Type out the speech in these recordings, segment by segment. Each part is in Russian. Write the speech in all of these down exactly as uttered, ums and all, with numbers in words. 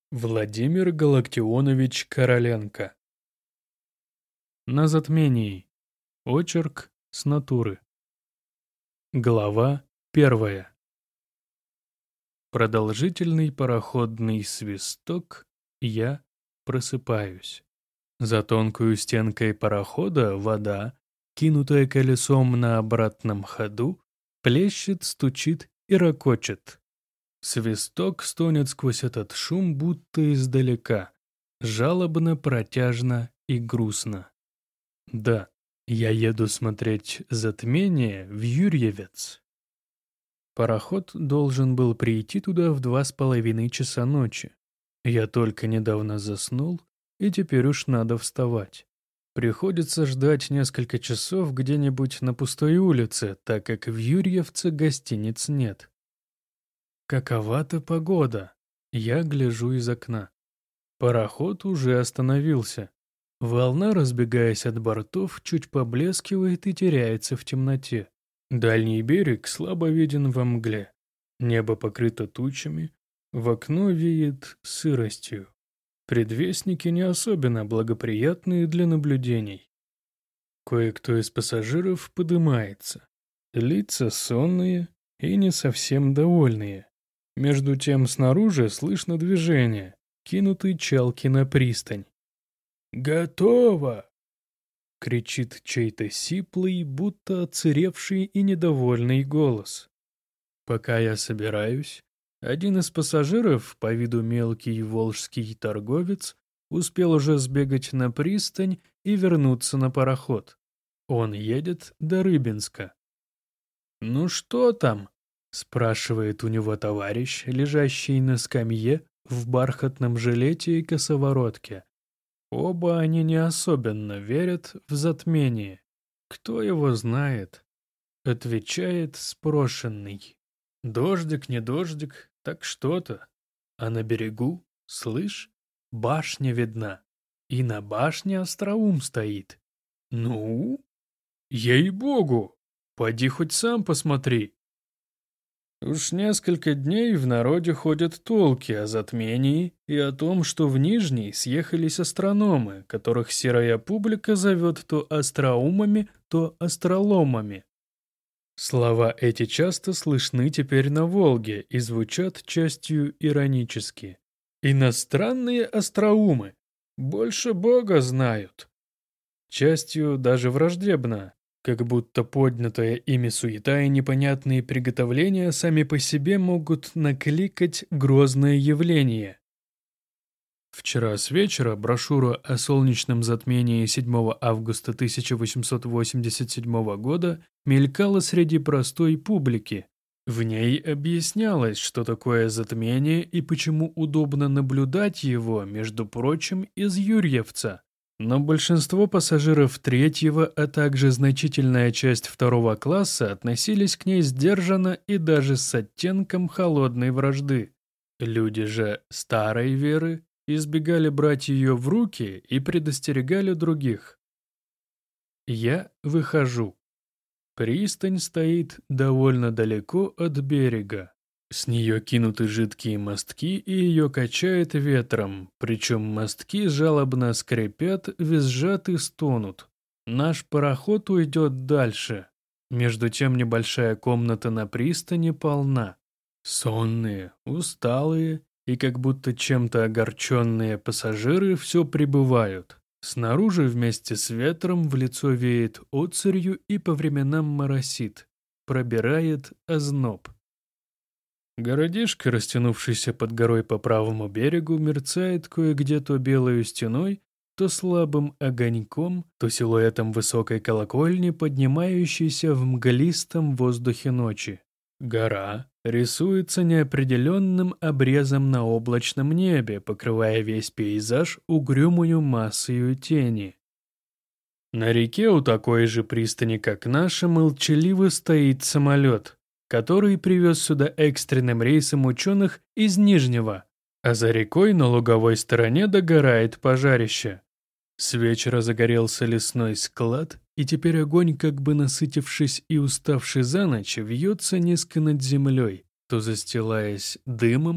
Владимир Галактионович Короленко. На затмении. Очерк с натуры. Глава первая. Продолжительный пароходный свисток, я просыпаюсь. За тонкую стенкой парохода вода, кинутая колесом на обратном ходу, плещет, стучит и рокочет. Свисток стонет сквозь этот шум, будто издалека, жалобно, протяжно и грустно. Да, я еду смотреть затмение в Юрьевец. Пароход должен был прийти туда в два с половиной часа ночи. Я только недавно заснул, и теперь уж надо вставать. Приходится ждать несколько часов где-нибудь на пустой улице, так как в Юрьевце гостиниц нет. Какова-то погода. Я гляжу из окна. Пароход уже остановился. Волна, разбегаясь от бортов, чуть поблескивает и теряется в темноте. Дальний берег слабо виден во мгле. Небо покрыто тучами. В окно веет сыростью. Предвестники не особенно благоприятные для наблюдений. Кое-кто из пассажиров подымается. Лица сонные и не совсем довольные. Между тем снаружи слышно движение, кинутые чалки на пристань. «Готово!» — кричит чей-то сиплый, будто оцаревший и недовольный голос. Пока я собираюсь, один из пассажиров, по виду мелкий волжский торговец, успел уже сбегать на пристань и вернуться на пароход. Он едет до Рыбинска. «Ну что там?» — спрашивает у него товарищ, лежащий на скамье в бархатном жилете и косоворотке. Оба они не особенно верят в затмение. Кто его знает? Отвечает спрошенный. Дождик, не дождик, так что-то. А на берегу, слышь, башня видна. И на башне остроум стоит. Ну? Ей-богу! Поди хоть сам посмотри. Уж несколько дней в народе ходят толки о затмении и о том, что в Нижний съехались астрономы, которых серая публика зовет то остроумами, то астроломами. Слова эти часто слышны теперь на Волге и звучат частью иронически. Иностранные остроумы больше Бога знают. Частью даже враждебно. Как будто поднятая ими суета и непонятные приготовления сами по себе могут накликать грозное явление. Вчера с вечера брошюра о солнечном затмении седьмого августа тысяча восемьсот восемьдесят седьмого года мелькала среди простой публики. В ней объяснялось, что такое затмение и почему удобно наблюдать его, между прочим, из Юрьевца. Но большинство пассажиров третьего, а также значительная часть второго класса относились к ней сдержанно и даже с оттенком холодной вражды. Люди же старой веры избегали брать ее в руки и предостерегали других. Я выхожу. Пристань стоит довольно далеко от берега. С нее кинуты жидкие мостки, и ее качает ветром, причем мостки жалобно скрипят, визжат и стонут. Наш пароход уйдет дальше. Между тем небольшая комната на пристани полна. Сонные, усталые и как будто чем-то огорченные пассажиры все прибывают. Снаружи вместе с ветром в лицо веет оцарью и по временам моросит. Пробирает озноб. Городишко, растянувшийся под горой по правому берегу, мерцает кое-где то белою стеной, то слабым огоньком, то силуэтом высокой колокольни, поднимающейся в мглистом воздухе ночи. Гора рисуется неопределенным обрезом на облачном небе, покрывая весь пейзаж угрюмую массою тени. На реке у такой же пристани, как наша, молчаливо стоит самолет, который привез сюда экстренным рейсом ученых из Нижнего, а за рекой на луговой стороне догорает пожарище. С вечера загорелся лесной склад, и теперь огонь, как бы насытившись и уставший за ночь, вьется низко над землей, то застилаясь дымом,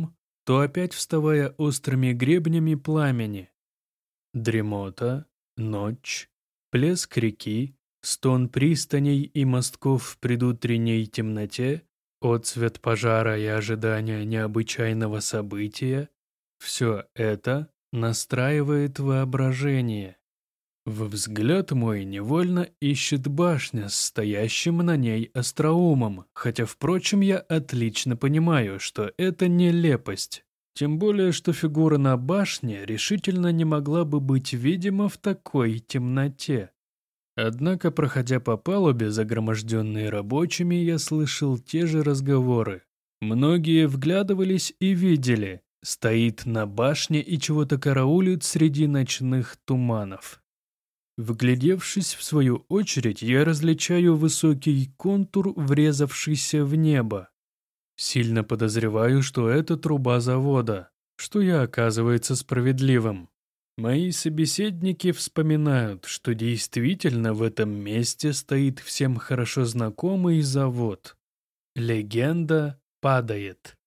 то опять вставая острыми гребнями пламени. Дремота, ночь, плеск реки, стон пристаней и мостков в предутренней темноте, отсвет пожара и ожидание необычайного события — все это настраивает воображение. Во взгляд мой невольно ищет башня с стоящим на ней остроумом, хотя, впрочем, я отлично понимаю, что это нелепость. Тем более, что фигура на башне решительно не могла бы быть видима в такой темноте. Однако, проходя по палубе, загроможденной рабочими, я слышал те же разговоры. Многие вглядывались и видели, стоит на башне и чего-то караулит среди ночных туманов. Вглядевшись в свою очередь, я различаю высокий контур, врезавшийся в небо. Сильно подозреваю, что это труба завода, что я, оказывается, справедливым. Мои собеседники вспоминают, что действительно в этом месте стоит всем хорошо знакомый завод. Легенда падает.